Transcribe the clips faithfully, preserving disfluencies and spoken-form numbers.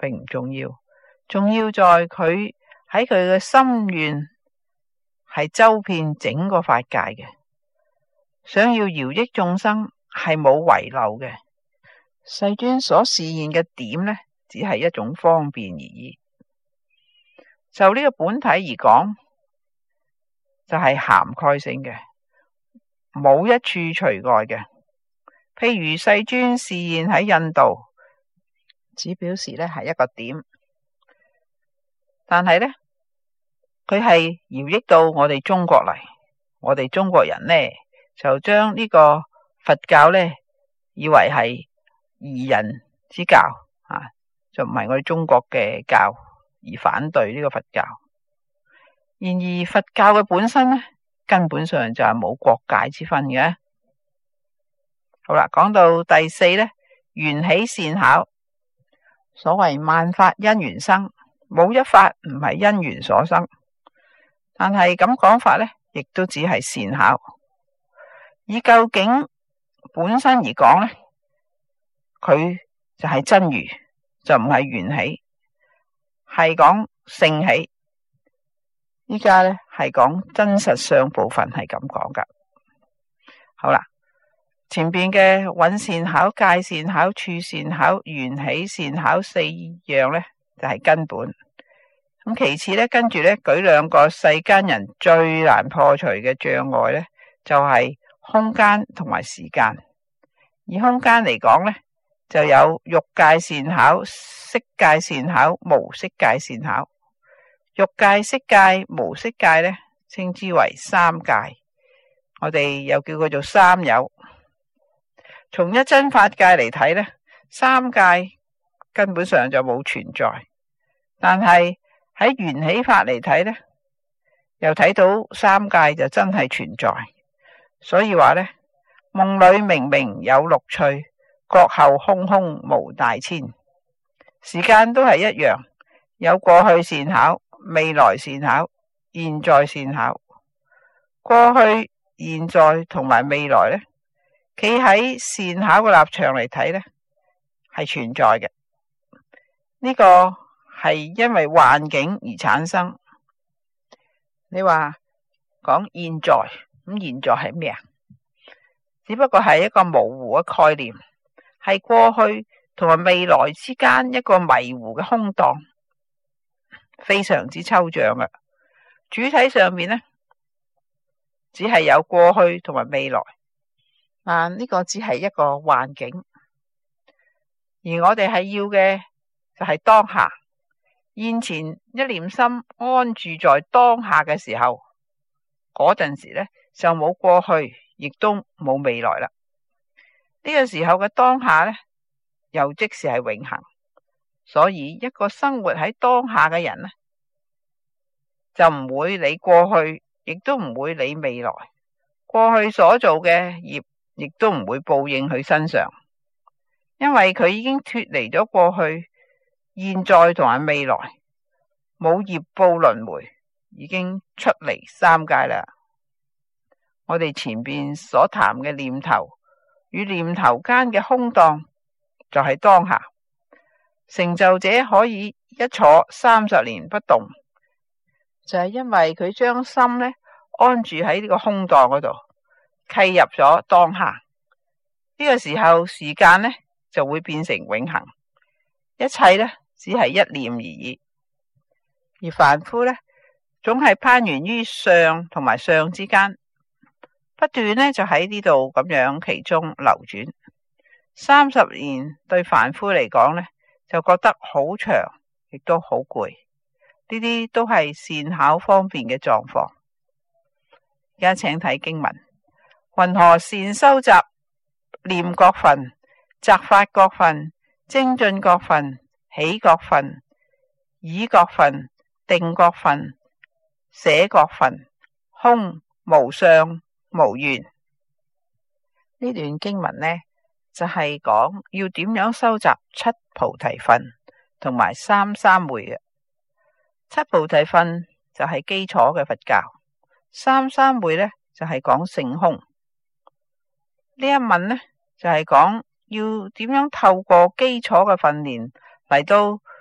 並唔重要，重要在佢喺佢嘅心願係周遍整個法界嘅，想要饒益眾生係冇遺漏嘅。世尊所示現嘅點呢，只係一種方便而已。就呢個本體而講，就係涵蓋性嘅，冇一處除外嘅。譬如世尊示現喺印度，只表示呢係一個點，但係呢，佢係饒益到我哋中國嚟，我哋中國人呢就將呢個佛教呢以為係異人之教啊，就唔係我哋中國嘅教，而反對呢個佛教。然而佛教嘅本身呢，根本上就係冇國界之分嘅。好啦，講到第四呢，緣起善巧。所謂萬法因緣生，冇一法唔係因緣所生。但係咁講法呢，亦都只係善巧。以究竟本身而講呢，佢就係真如，就唔係緣起，係講性起。依家呢係講真實相部分係咁講噶。好啦，前邊嘅蘊善巧、界善巧、處善巧、緣起善巧四樣呢，就係根本。咁其次呢，跟住呢舉兩個世間人最難破除嘅障礙呢，就係空間同埋時間。以空間嚟講呢，就有欲界善巧、色界善巧、無色界善巧。欲界、色界、無色界呢，稱之為三界，我哋又叫佢做三有。從一真法界嚟睇呢，三界根本上就冇存在，但係喺緣起法嚟睇呢，又睇到三界就真係存在。所以話呢，夢裏明明有六趣，覺後空空無大千。時間都係一樣，有過去善巧、未來善巧、現在善巧。過去、現在同埋未來呢，企喺善巧嘅立場嚟睇呢，係存在嘅。呢個係因為幻境而產生。你話講現在，咁現在係咩啊？只不過係一個模糊嘅概念，係過去同埋未來之間一個迷糊嘅空檔，非常之抽象嘅。主體上面呢，只係有過去同埋未來，但呢個只係一個環境，而我哋係要嘅就係當下。現前一念心安住在當下嘅時候，嗰陣時呢就冇過去，亦都冇未來啦。呢個時候嘅當下呢，又即是係永恆。所以一個生活喺當下嘅人呢，就唔會理過去，亦都唔會理未來。過去所做嘅業，亦都唔會報應佢身上，因為佢已經脫離咗過去、現在同埋未來，冇業報輪迴，已經出離三界啦。我哋前邊所談嘅念頭與念頭間嘅空檔，就係當下。成就者可以一坐三十年不動，就係因為佢將心呢安住喺呢個空檔嗰度，契入咗當下。呢個時候時間呢就會變成永恆，一切呢只係一念而已。而凡夫呢，總係攀緣於相同埋相之間，不斷呢就喺呢度咁樣其中流轉。三十年對凡夫嚟講呢，就覺得好長，亦都好攰。呢啲都係善巧方便嘅狀況。而家請睇經文：云何善收集念覺分、擇法覺分、精進覺分、喜覺分、已覺分、定覺分、捨覺分、空無相無願。呢段經文呢，就係講要點樣收集七菩提分同埋三三昧嘅。七菩提分就係基礎嘅佛教，三三昧呢就係講性空。呢一問呢就係講要點樣透過基礎嘅訓練嚟到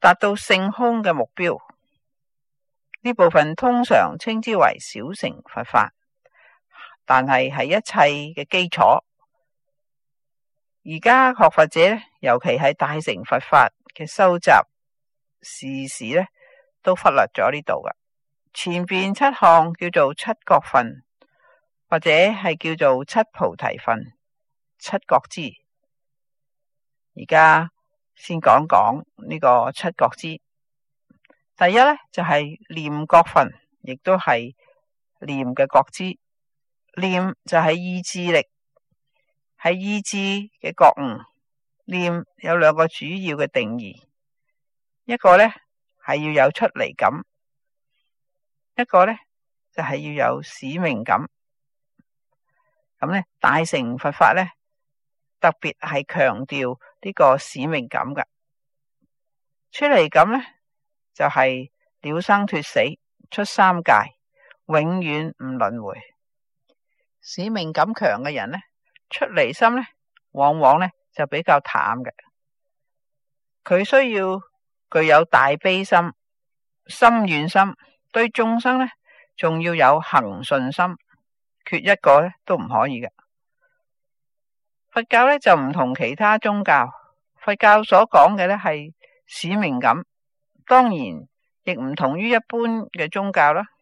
達到性空嘅目標。呢部分通常稱之為小乘佛法，但係係一切嘅基礎。而家學佛者咧，尤其係大乘佛法嘅收集事事咧，都忽略咗呢度噶。前邊七項叫做七覺分，或者係叫做七菩提分、七覺支。而家先講講呢個七覺支。第一咧就係、是、念覺分，亦都係念嘅覺支。念就係意志力。係意志嘅覺悟。念有兩個主要嘅定義，一個呢係要有出離感，一個呢就係、是、要有使命感。咁呢大乘佛法呢，特別係強調呢個使命感噶。出離感呢，就係、是、了生脫死，出三界，永遠唔輪迴。使命感強嘅人呢，出離心呢，往往呢就比較淡嘅。佢需要具有大悲心、深願心，對眾生呢仲要有恆順心，缺一個呢都唔可以嘅。佛教呢就唔同其他宗教，佛教所講嘅呢係使命感，當然亦唔同於一般嘅宗教啦。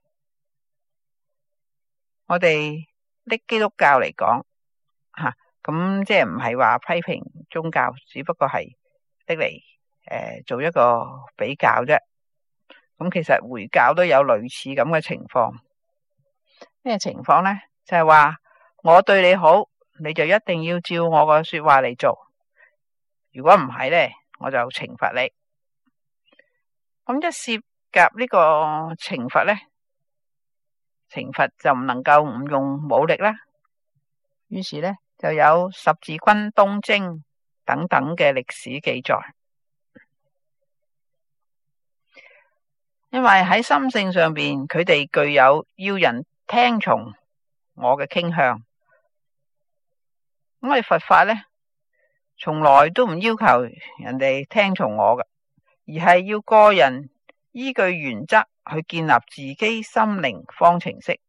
我哋拎基督教嚟講吓。咁即係唔係話批評宗教，只不過係拎嚟誒做一個比較啫。咁其實回教都有類似咁嘅情況。咩情況呢？就係話我對你好，你就一定要照我個說話嚟做。如果唔係呢，我就懲罰你。咁一涉及呢個懲罰呢，懲罰就唔能夠唔用武力啦。於是呢，就有十字軍東征等等嘅歷史記載。因為喺心性上邊，佢哋具有要人聽從我嘅傾向。咁我哋佛法呢，從來都唔要求人哋聽從我嘅，而係要個人依據原則去建立自己心靈方程式。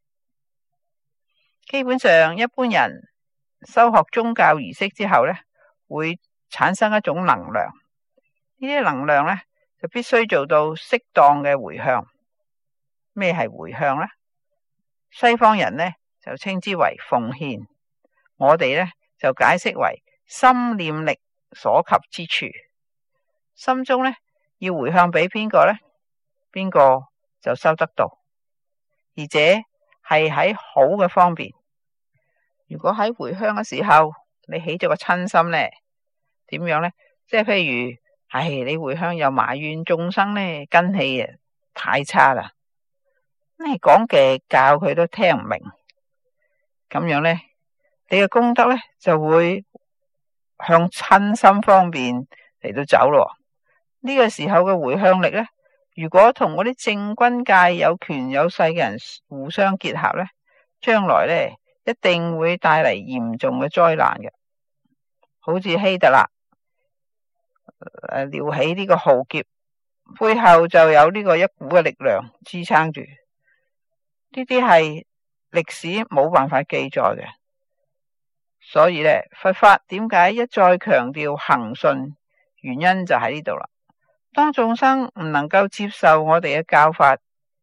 基本上一般人修學宗教儀式之後呢，會產生一種能量。呢啲能量呢，就必須做到適當嘅回向。咩係回向呢？西方人呢，就稱之為奉獻，我哋呢，就解釋為心念力所及之處。心中呢，要回向俾邊個呢？邊個就收得到，而且係喺好嘅方面。如果喺回向嘅時候，你起咗個親心呢，點樣呢？即係譬如，唉，你回向又埋怨眾生呢，根氣啊太差啦，你講嘅教佢都聽唔明，咁樣呢，你嘅功德呢就會向親心方面嚟到走咯。呢個時候嘅回向力呢，如果同嗰啲正軍界有權有勢嘅人互相結合呢，將來呢，一定會帶嚟嚴重嘅災難嘅。好似希特勒誒撩起呢個浩劫，背後就有呢個一股嘅力量支撐住。呢啲係歷史冇辦法記載嘅。所以咧，佛法點解一再強調恆順，原因就喺呢度啦。當眾生唔能夠接受我哋嘅教法，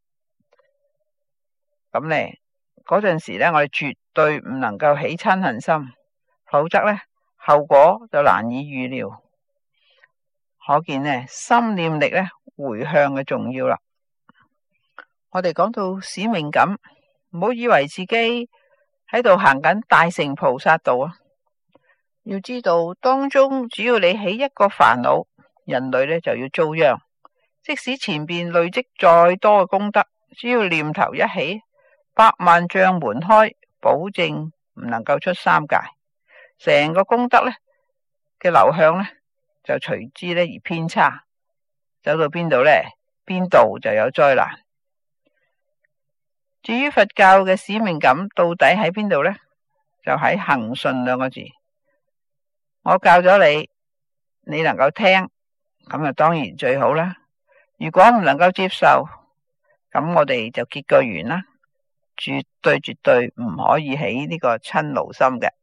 咁咧嗰陣時咧，我哋絕對唔能夠起嗔恨心，否則咧後果就難以預料。可見呢，心念力咧回向嘅重要啦。我哋講到使命感，唔好以為自己喺度行緊大乘菩薩道啊！要知道當中，只要你起一個煩惱，人類咧就要遭殃。即使前邊累積再多嘅功德，只要念頭一起，百萬障門開，保證唔能夠出三界。成個功德咧嘅流向咧就隨之咧而偏差，走到邊度咧，邊度就有災難。至於佛教嘅使命感到底喺邊度呢？就喺恆順兩個字。我教咗你，你能夠聽， 咁啊當然最好啦。如果唔能夠接受，咁我哋就結個緣啦，絕對絕對唔可以起呢個嗔怒心嘅。